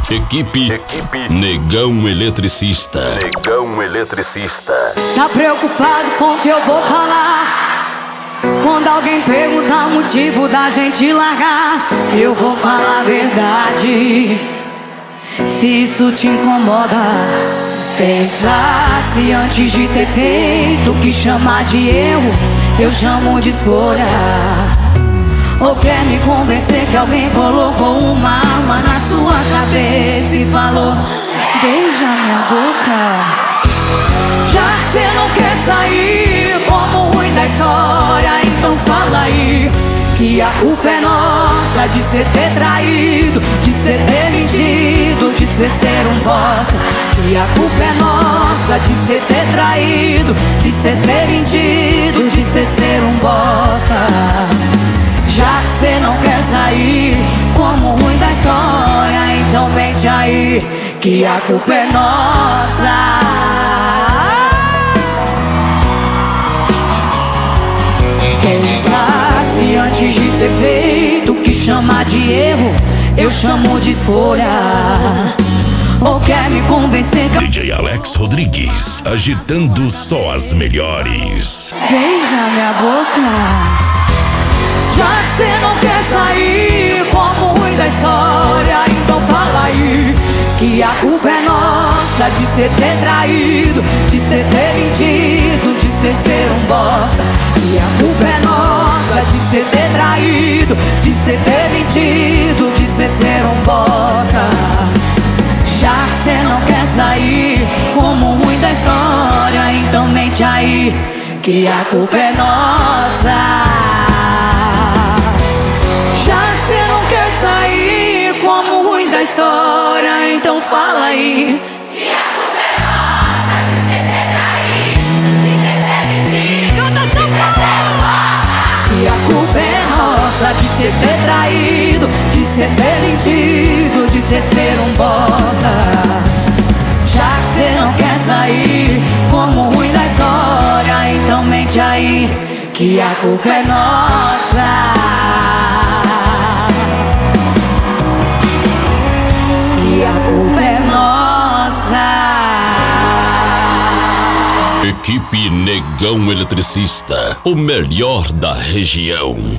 Equipe Negão Eletricista. Negão Eletricista. Tá preocupado com o que eu vou falar? Quando alguém perguntar o motivo da gente largar, eu vou falar a verdade. Se isso te incomoda, pensasse antes de ter feito o que chamar de erro, eu chamo de escolha. Ou quer me convencer que alguém colocou uma arma na sua cabeça e falou: beija minha boca. Já que cê não quer sair como ruim da história, então fala aí que a culpa é nossa de cê ter traído, de cê ter mentido, de cê ser um bosta. Que a culpa é nossa de cê ter traído, de cê ter mentido, de cê ser um bosta. Já que cê não quer sair como ruim da história, então mente aí que a culpa é nossa. Pensasse antes de ter feito o que chamar de erro, eu chamo de escolha. Ou quer me convencer que DJ Alex Rodrigues, agitando só as melhores. beija minha boca. Já que cê não quer sair como ruim da história, então fala aí que a culpa é nossa de cê ter traído, de cê ter mentido, de cê ser um bosta. Que a culpa é nossa de cê ter traído, de cê ter mentido, de cê ser um bosta. Já que cê não quer sair como ruim da história, então mente aí que a culpa é nossa. Como ruim da história, então fala aí que a culpa é nossa de cê ter traído, de cê ter mentido, Canta de cê ser um bosta. que a culpa é nossa de cê ter traído, de cê ter mentido, de cê ser um bosta. Já que cê não quer sair como ruim da história, então mente aí que a culpa é nossa. A culpa é nossa. Equipe Negão Eletricista, o melhor da região.